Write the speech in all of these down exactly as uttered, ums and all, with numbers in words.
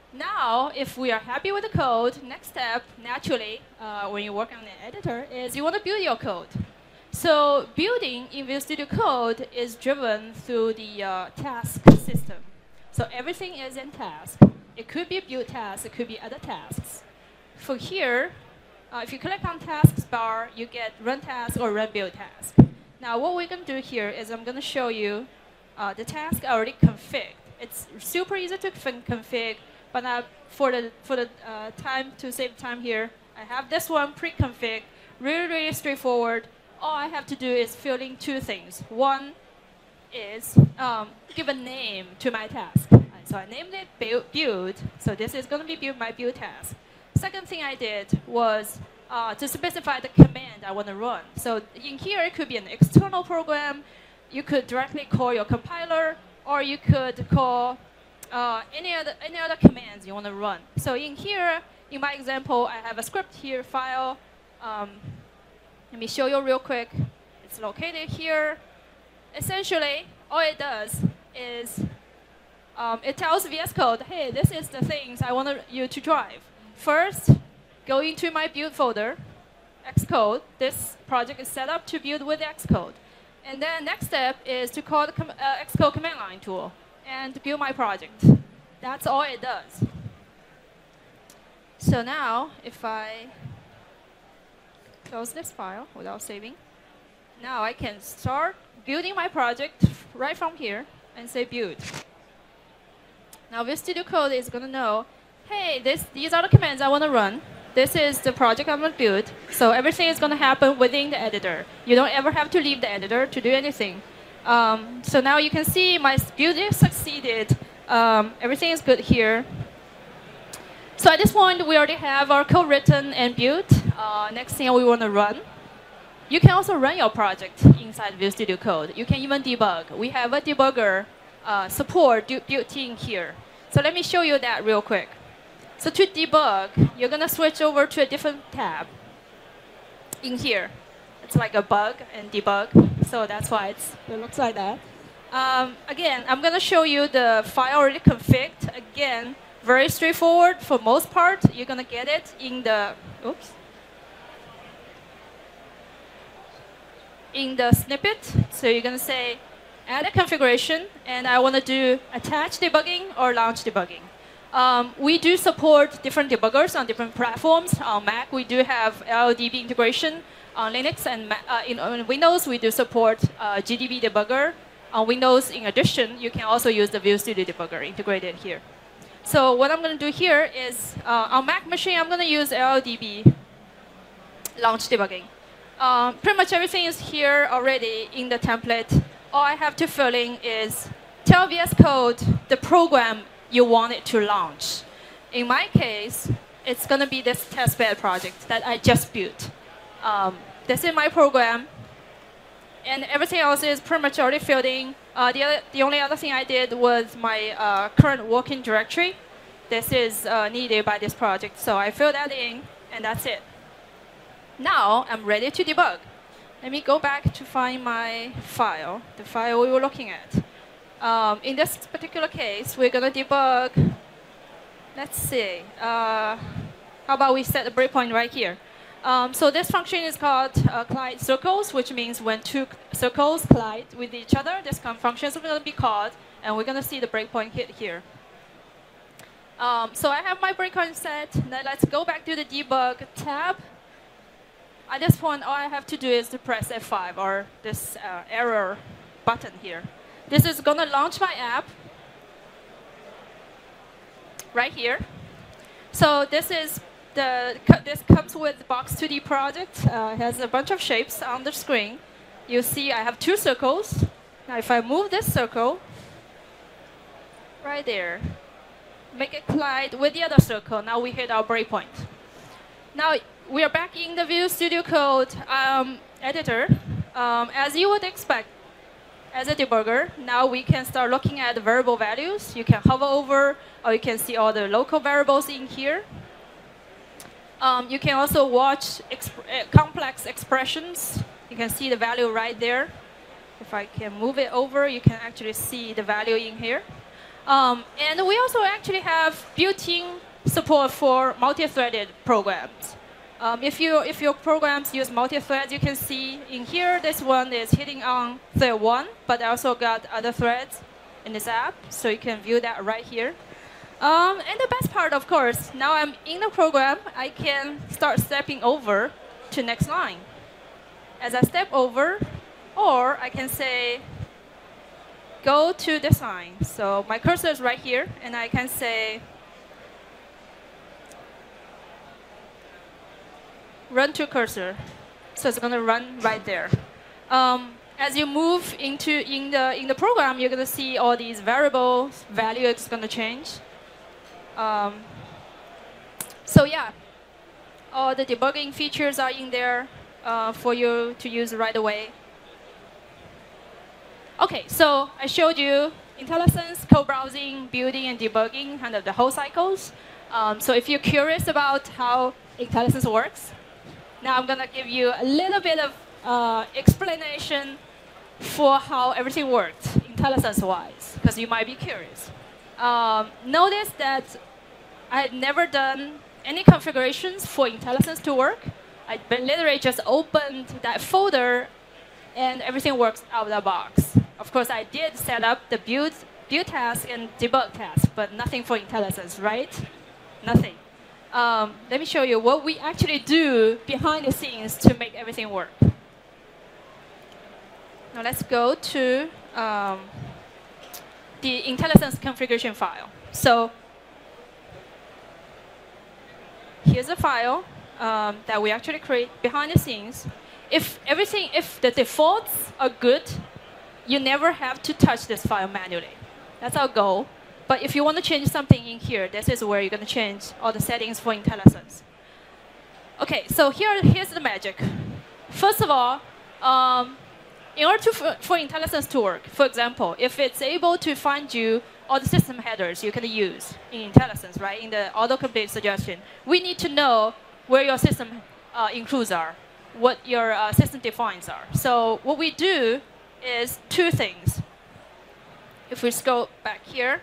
Now, if we are happy with the code, next step, naturally, uh, when you work on the editor, is you want to build your code. So building in Visual Studio Code is driven through the uh, task system. So everything is in task. It could be build tasks, it could be other tasks. For here, uh, if you click on tasks bar, you get run task or run build task. Now what we're going to do here is I'm going to show you uh, the task already configured. It's super easy to config, but uh, for the, for the uh, time, to save time here, I have this one pre-configured, really, really straightforward. All I have to do is fill in two things. One is um, give a name to my task. So I named it build, build. So this is going to be build my build task. Second thing I did was uh, to specify the command I want to run. So in here, it could be an external program. You could directly call your compiler, or you could call uh, any other any other commands you want to run. So in here, in my example, I have a script here, file. Um, let me show you real quick. It's located here. Essentially, all it does is um, it tells V S Code, hey, this is the things I want you to drive. First, go into my build folder, Xcode. This project is set up to build with Xcode. And then next step is to call the com uh, Xcode command line tool and build my project. That's all it does. So now, if I close this file without saving, now I can start building my project right from here and say build. Now Visual Studio Code is going to know, hey, this, these are the commands I want to run. This is the project I'm going to build. So everything is going to happen within the editor. You don't ever have to leave the editor to do anything. Um, so now you can see my build is succeeded. Um, everything is good here. So at this point, we already have our code written and built. Uh, next thing we want to run. You can also run your project inside Visual Studio Code. You can even debug. We have a debugger uh, support built in here. So let me show you that real quick. So to debug, you're going to switch over to a different tab in here. It's like a bug and debug. So that's why it's, it looks like that. Um, again, I'm going to show you the file already configured. Again, very straightforward. For most part, you're going to get it in the, oops, in the snippet. So you're going to say, add a configuration, and I want to do attach debugging or launch debugging. Um, we do support different debuggers on different platforms. On Mac, we do have L L D B integration. On Linux and uh, in, on Windows, we do support uh, G D B debugger. On Windows, in addition, you can also use the Visual Studio debugger integrated here. So what I'm going to do here is, uh, on Mac machine, I'm going to use L L D B launch debugging. Um, pretty much everything is here already in the template. All I have to fill in is tell V S Code the program you want it to launch. In my case, it's going to be this testbed project that I just built. Um, this is my program, and everything else is pretty much already filled in. Uh, the, other, the only other thing I did was my uh, current working directory. This is uh, needed by this project, so I filled that in, and that's it. Now I'm ready to debug. Let me go back to find my file, the file we were looking at. Um, in this particular case, we're going to debug, let's see, uh, how about we set a breakpoint right here. Um, so this function is called uh, collide circles, which means when two circles collide with each other, this function is going to be called, and we're going to see the breakpoint hit here. Um, so I have my breakpoint set. Now let's go back to the debug tab. At this point, all I have to do is to press F five, or this uh, error button here. This is going to launch my app right here. So this is the this comes with Box two D project. Uh, it has a bunch of shapes on the screen. You see I have two circles. Now if I move this circle right there, make it collide with the other circle, now we hit our breakpoint. Now we are back in the Visual Studio Code um, editor. Um, as you would expect, as a debugger, now we can start looking at the variable values. You can hover over, or you can see all the local variables in here. Um, you can also watch exp uh, complex expressions. You can see the value right there. If I can move it over, you can actually see the value in here. Um, and we also actually have built-in support for multi-threaded programs. Um, if, you, if your programs use multi-threads, you can see in here, this one is hitting on thread one, but I also got other threads in this app, so you can view that right here. Um, and the best part, of course, now I'm in the program, I can start stepping over to next line. As I step over, or I can say, go to this line. So my cursor is right here, and I can say, run to cursor. So it's going to run right there. Um, as you move into in the in the program, you're going to see all these variables. Value is going to change. Um, so yeah, all the debugging features are in there uh, for you to use right away. OK, so I showed you IntelliSense, co-browsing, building, and debugging, kind of the whole cycles. Um, so if you're curious about how IntelliSense works, now I'm going to give you a little bit of uh, explanation for how everything worked, IntelliSense-wise, because you might be curious. Um, notice that I had never done any configurations for IntelliSense to work. I literally just opened that folder, and everything works out of the box. Of course, I did set up the build, build task and debug task, but nothing for IntelliSense, right? Nothing. Um, let me show you what we actually do behind the scenes to make everything work. Now let's go to um, the IntelliSense configuration file. So here's a file um, that we actually create behind the scenes. If everything, if the defaults are good, you never have to touch this file manually. That's our goal. But if you want to change something in here, this is where you're going to change all the settings for IntelliSense. OK, so here, here's the magic. First of all, um, in order to, for, for IntelliSense to work, for example, if it's able to find you all the system headers you can use in IntelliSense, right, in the autocomplete suggestion, we need to know where your system uh, includes are, what your uh, system defines are. So what we do is two things. If we scroll back here,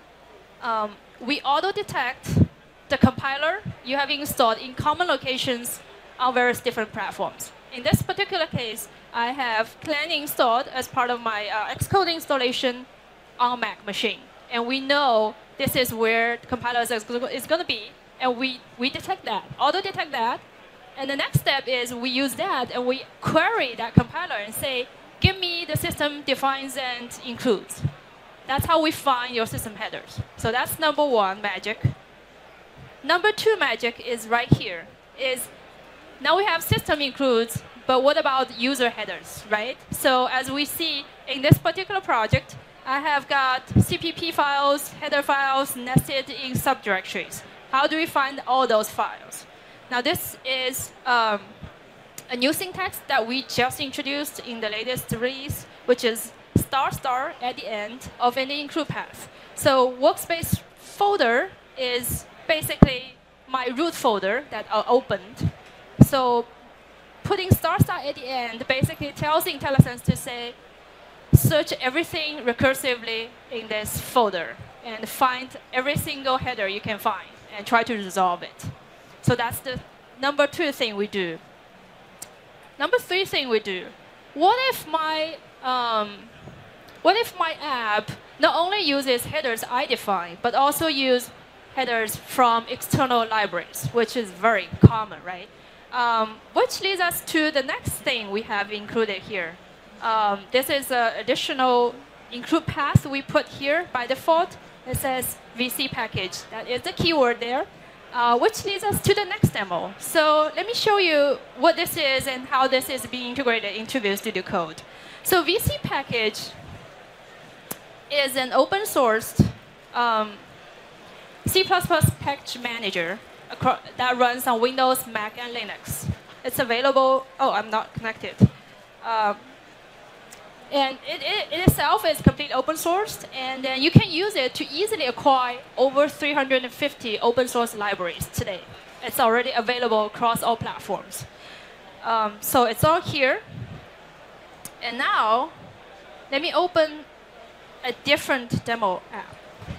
um, we auto-detect the compiler you have installed in common locations on various different platforms. In this particular case, I have Clang installed as part of my uh, Xcode installation on Mac machine. And we know this is where the compiler is, is going to be. And we, we detect that, auto-detect that. And the next step is we use that, and we query that compiler and say, give me the system defines and includes. That's how we find your system headers. So that's number one magic. Number two magic is right here. Is now we have system includes, but what about user headers, right? So as we see in this particular project, I have got C P P files, header files nested in subdirectories. How do we find all those files? Now this is um, a new syntax that we just introduced in the latest release, which is star star at the end of any include path. So workspace folder is basically my root folder that I opened. So putting star star at the end basically tells IntelliSense to say, search everything recursively in this folder and find every single header you can find and try to resolve it. So that's the number two thing we do. Number three thing we do. What if my um, what if my app not only uses headers I define, but also use headers from external libraries, which is very common, right? Um, which leads us to the next thing we have included here. Um, this is an additional include path we put here by default. It says V C package. That is the keyword there, uh, which leads us to the next demo. So let me show you what this is and how this is being integrated into Visual Studio Code. So V C package is an open source um, C plus plus package manager that runs on Windows, Mac, and Linux. It's available. Oh, I'm not connected. Um, And it, it, it itself is completely open sourced, and then you can use it to easily acquire over three hundred fifty open source libraries today. It's already available across all platforms. Um, so it's all here. And now, let me open a different demo app.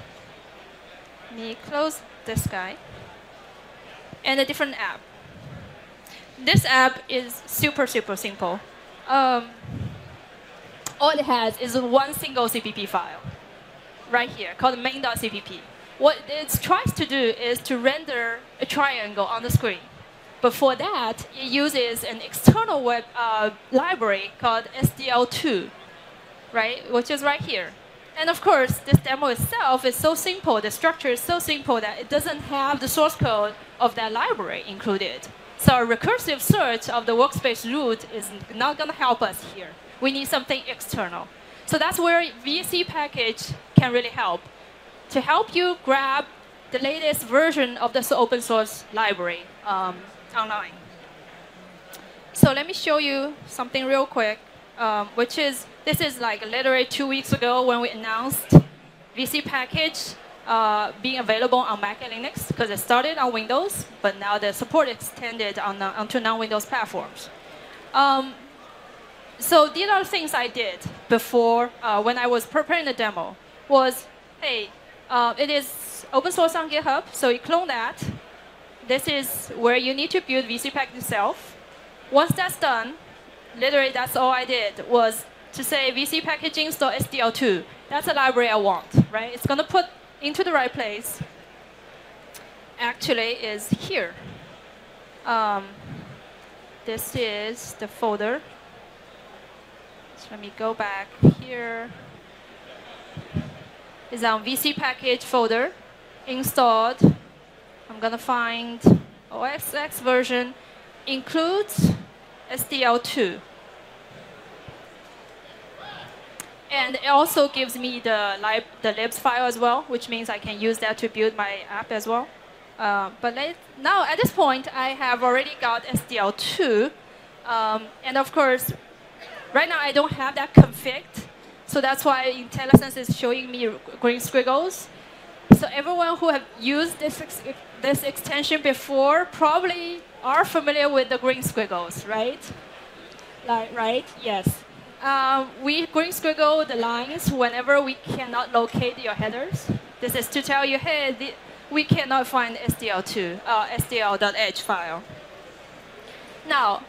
Let me close this guy. And a different app. This app is super, super simple. Um, all it has is one single C P P file right here called main.cpp. What it tries to do is to render a triangle on the screen. But for that, it uses an external web uh, library called S D L two, right, which is right here. And of course, this demo itself is so simple, the structure is so simple that it doesn't have the source code of that library included. So a recursive search of the workspace root is not going to help us here. We need something external. So that's where V C package can really help, to help you grab the latest version of this open source library um, online. So let me show you something real quick, um, which is, this is like literally two weeks ago when we announced V C package uh, being available on Mac and Linux, because it started on Windows, but now the support extended on, uh, onto non-Windows platforms. Um, so these are things I did before, uh, when I was preparing the demo, was, hey, uh, it is open source on GitHub, so you clone that. This is where you need to build V C package itself. Once that's done, literally that's all I did, was to say V C package install S D L two. That's a library I want, right? It's going to put into the right place. Actually is here. Um, this is the folder. So let me go back here. It's on V C package folder, installed. I'm going to find O S X version, includes S D L two. And it also gives me the, lib, the libs file as well, which means I can use that to build my app as well. Uh, but let, now, at this point, I have already got S D L two. Um, and of course, right now, I don't have that config. So that's why IntelliSense is showing me green squiggles. So everyone who have used this, ex this extension before probably are familiar with the green squiggles, right? Like, right? Yes. Um, we green squiggle the lines whenever we cannot locate your headers. This is to tell you, hey, the, we cannot find S D L two, uh, S D L dot H file. Now,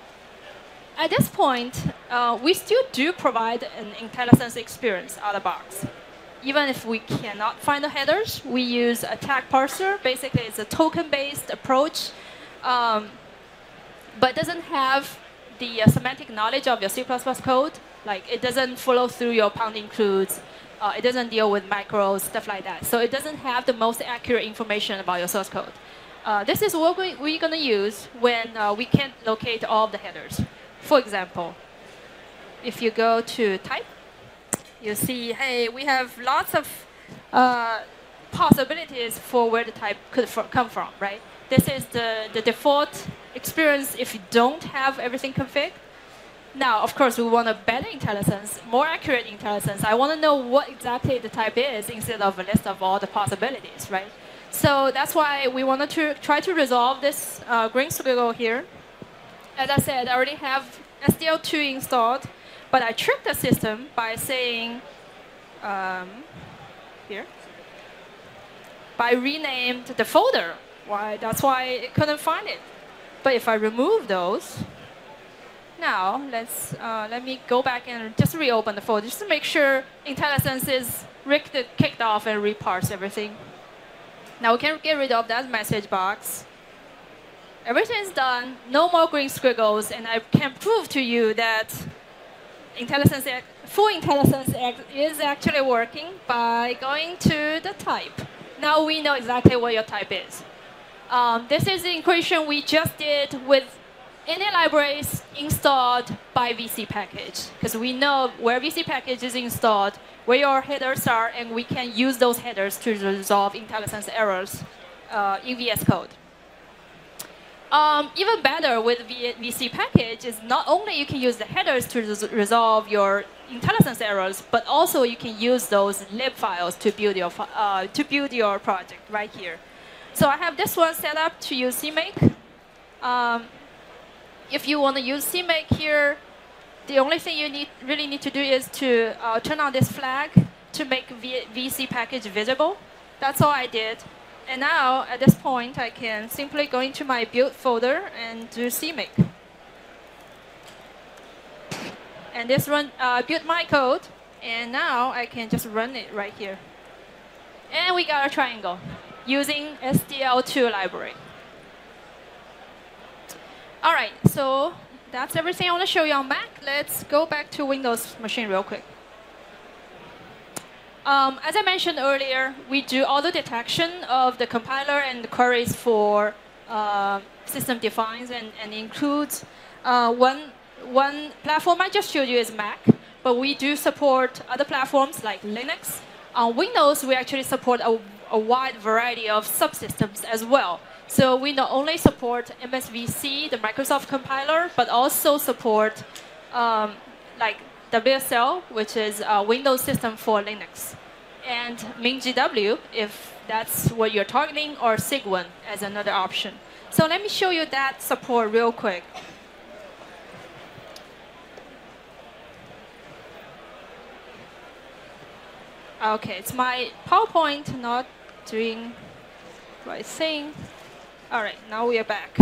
at this point, uh, we still do provide an IntelliSense experience out of the box. Even if we cannot find the headers, we use a tag parser. Basically, it's a token-based approach, um, but doesn't have the uh, semantic knowledge of your C plus plus code. Like, it doesn't follow through your pound includes. Uh, it doesn't deal with macros, stuff like that. So it doesn't have the most accurate information about your source code. Uh, this is what we, we're going to use when uh, we can't locate all of the headers. For example, if you go to type, you see, hey, we have lots of uh, possibilities for where the type could come from, right? This is the, the default experience if you don't have everything configured. Now, of course, we want a better IntelliSense, more accurate IntelliSense. I want to know what exactly the type is instead of a list of all the possibilities, right? So that's why we wanted to try to resolve this uh, green squiggle here. As I said, I already have S D L two installed, but I tricked the system by saying, um, here, by renamed the folder. Why? That's why it couldn't find it. But if I remove those, now let's uh, let me go back and just reopen the folder just to make sure IntelliSense is rigged, kicked off and reparse everything. Now we can get rid of that message box. Everything is done, no more green squiggles, and I can prove to you that IntelliSense, full IntelliSense is actually working by going to the type. Now we know exactly what your type is. Um, this is the equation we just did with any libraries installed by V C package, because we know where V C package is installed, where your headers are, and we can use those headers to resolve IntelliSense errors uh, in V S Code. Um, even better with v VC package is not only you can use the headers to res resolve your IntelliSense errors, but also you can use those lib files to build your uh, to build your project right here. So I have this one set up to use CMake. Um, if you want to use CMake here, the only thing you need really need to do is to uh, turn on this flag to make v VC package visible. that's all I did. And now, at this point, I can simply go into my build folder and do cmake. And this run uh, build my code. And now I can just run it right here. And we got a triangle using S D L two library. All right, so that's everything I want to show you on Mac. Let's go back to Windows machine real quick. Um, as I mentioned earlier, we do auto detection of the compiler and the queries for uh, system defines and, and includes uh, one, one platform I just showed you is Mac, but we do support other platforms like Linux. On Windows, we actually support a, a wide variety of subsystems as well. So we not only support M S V C, the Microsoft compiler, but also support um, like W S L, which is a Windows system for Linux, and MinGW, if that's what you're targeting, or Cygwin as another option. So let me show you that support real quick. Okay, it's my PowerPoint not doing the right thing. All right, now we are back.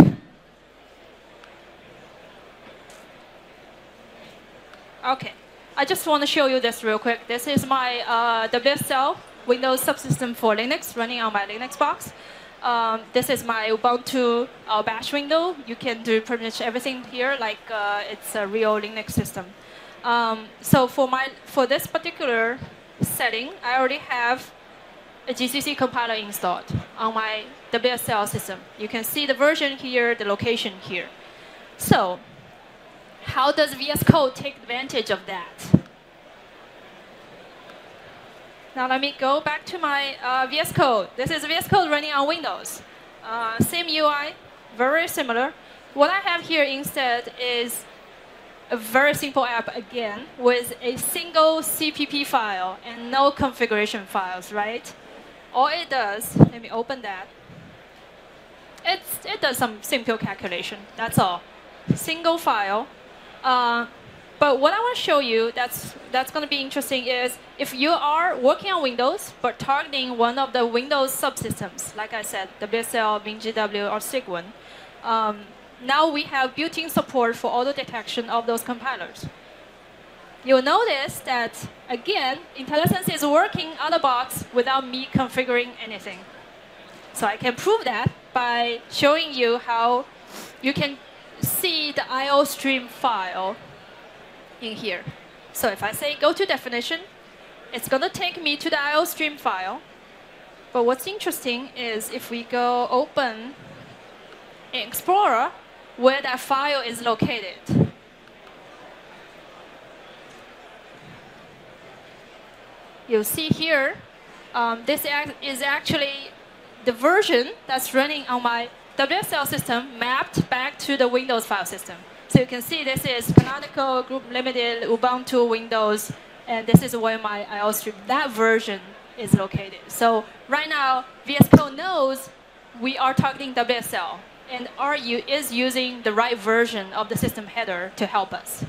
Okay, I just want to show you this real quick. This is my uh, W S L Windows subsystem for Linux running on my Linux box. Um, this is my Ubuntu uh, bash window. You can do pretty much everything here like uh, it's a real Linux system. Um, so for, my, for this particular setting, I already have a G C C compiler installed on my W S L system. You can see the version here, the location here. So how does V S Code take advantage of that? Now let me go back to my uh, V S Code. This is V S Code running on Windows. Uh, same U I, very similar. What I have here instead is a very simple app again with a single C P P file and no configuration files, right? All it does, let me open that. It's, it does some simple calculation, that's all. Single file. Uh, but what I want to show you that's, that's going to be interesting is if you are working on Windows but targeting one of the Windows subsystems, like I said, W S L, MinGW, or Cygwin, um, now we have built-in support for auto detection of those compilers. You'll notice that, again, IntelliSense is working out of the box without me configuring anything. So I can prove that by showing you how you can see the I O stream file in here. So if I say go to definition, it's going to take me to the I O stream file. But what's interesting is if we go open in Explorer, where that file is located. You'll see here, um, this is actually the version that's running on my W S L system mapped back to the Windows file system. So you can see this is Canonical, Group Limited, Ubuntu, Windows, and this is where my I O stream, that version is located. So right now, V S Code knows we are targeting W S L, and R U is using the right version of the system header to help us.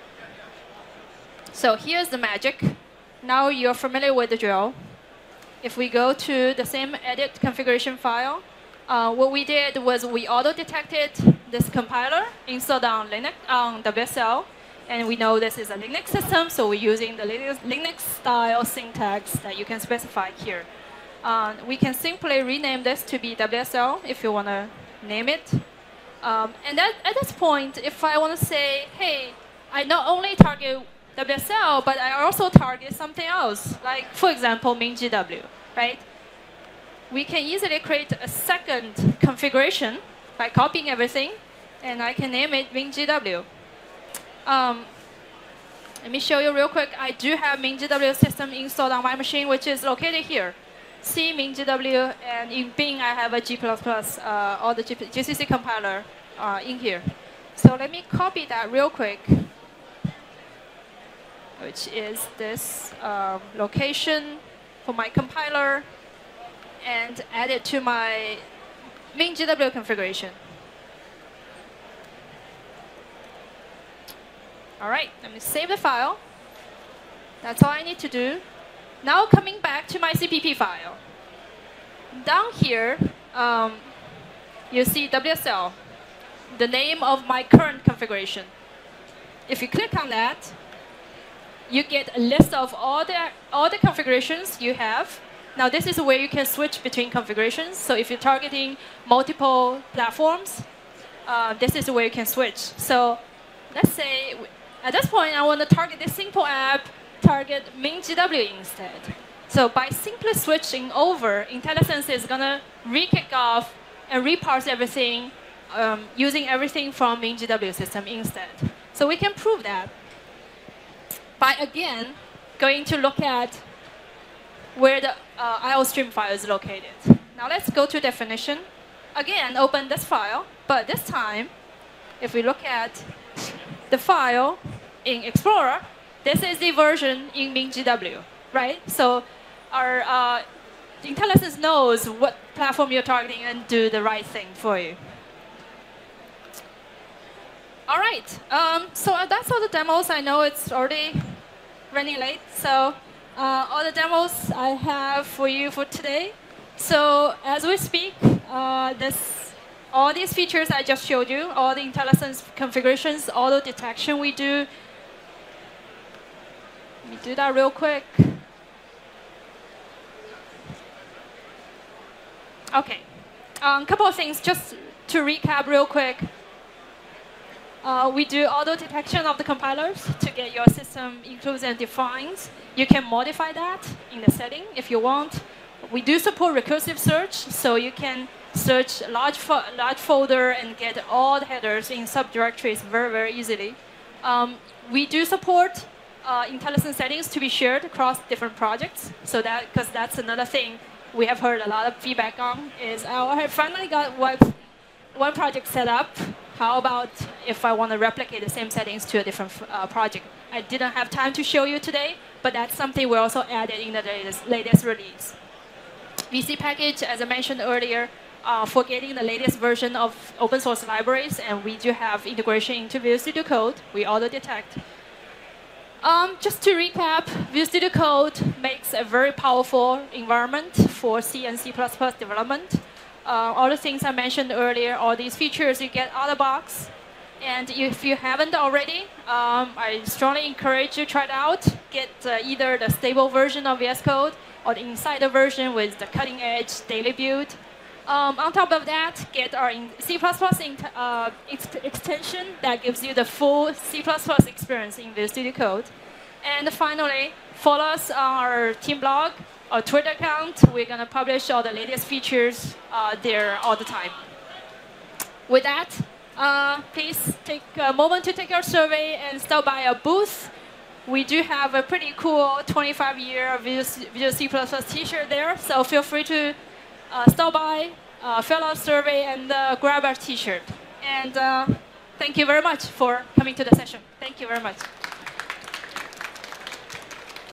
So here's the magic. Now you're familiar with the drill. If we go to the same edit configuration file, uh, what we did was we auto-detected this compiler installed on Linux, on W S L, and we know this is a Linux system, so we're using the Linux-style syntax that you can specify here. Uh, we can simply rename this to be W S L if you want to name it. Um, and that, at this point, if I want to say, hey, I not only target W S L, but I also target something else, like, for example, MinGW, right? We can easily create a second configuration by copying everything, and I can name it MinGW. Um, let me show you real quick. I do have MinGW system installed on my machine, which is located here. C MinGW, and in Bing, I have a G plus plus, uh, all the G C C compiler uh, in here. So let me copy that real quick, which is this um, location for my compiler, and add it to my MinGW configuration. All right, let me save the file. That's all I need to do. Now coming back to my C P P file. down here, um, you see W S L, the name of my current configuration. If you click on that, you get a list of all the, all the configurations you have. Now, this is where you can switch between configurations. So if you're targeting multiple platforms, uh, this is where you can switch. So let's say at this point, I want to target this simple app, target MinGW instead. So by simply switching over, IntelliSense is going to re-kick off and reparse everything um, using everything from MinGW system instead. So we can prove that by, again, going to look at where the uh, IOStream file is located. Now let's go to definition. Again, open this file, but this time, if we look at the file in Explorer, this is the version in MinGW, right? So our uh, IntelliSense knows what platform you're targeting and do the right thing for you. All right, um, so that's all the demos. I know it's already running late, so uh, all the demos I have for you for today. So as we speak, uh, this, all these features I just showed you, all the IntelliSense configurations, auto detection we do. Let me do that real quick. OK, a um, couple of things just to recap real quick. Uh, we do auto detection of the compilers to get your system includes and defines. You can modify that in the setting if you want. We do support recursive search, so you can search a large, fo large folder and get all the headers in subdirectories very, very easily. Um, we do support uh, IntelliSense settings to be shared across different projects. So that, because that's another thing we have heard a lot of feedback on, is oh, I have finally got one, one project set up. How about if I want to replicate the same settings to a different uh, project? I didn't have time to show you today, but that's something we also added in the latest, latest release. V C package, as I mentioned earlier, uh, for getting the latest version of open source libraries, and we do have integration into Visual Studio Code. We auto detect. Um, just to recap, Visual Studio Code makes a very powerful environment for C and C plus plus development. Uh, all the things I mentioned earlier, all these features you get out of the box. And if you haven't already, um, I strongly encourage you to try it out. Get uh, either the stable version of V S Code or the insider version with the cutting edge daily build. Um, on top of that, get our C plus plus uh, ex extension that gives you the full C plus plus experience in Visual Studio Code. And finally, follow us on our team blog, our Twitter account. We're going to publish all the latest features uh, there all the time. With that, uh, please take a moment to take our survey and stop by our booth. We do have a pretty cool twenty-five year Visual C plus plus t-shirt there, so feel free to uh, stop by, uh, fill out a survey, and uh, grab our t-shirt. And uh, thank you very much for coming to the session. Thank you very much.